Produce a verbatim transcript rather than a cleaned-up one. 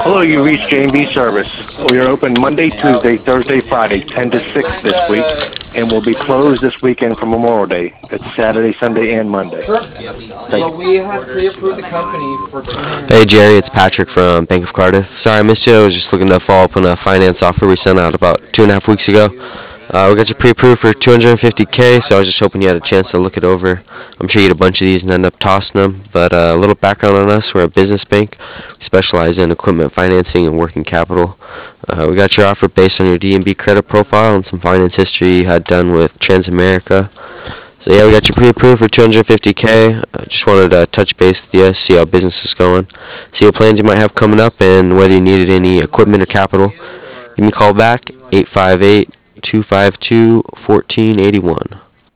Hello, you reached J and B Service. We are open Monday, Tuesday, Thursday, Friday, ten to six this week, and will be closed this weekend for Memorial Day. It's Saturday, Sunday, and Monday. Sure. Thank So we have pre-approved the company for two hundred. Hey Jerry, it's Patrick from Bank of Cardiff. Sorry I missed you. I was just looking to follow up on a finance offer we sent out about two and a half weeks ago. Uh, we got you pre-approved for two hundred fifty K, so I was just hoping you had a chance to look it over. I'm sure you get a bunch of these and end up tossing them, but uh, a little background on us. We're a business bank. We specialize in equipment financing and working capital. Uh, we got your offer based on your D and B credit profile and some finance history you had done with Transamerica. So yeah, we got you pre-approved for two hundred fifty K. I just wanted to touch base with you, see how business is going, see what plans you might have coming up, and whether you needed any equipment or capital. Give me a call back, eight five eight, two five two, one four eight one.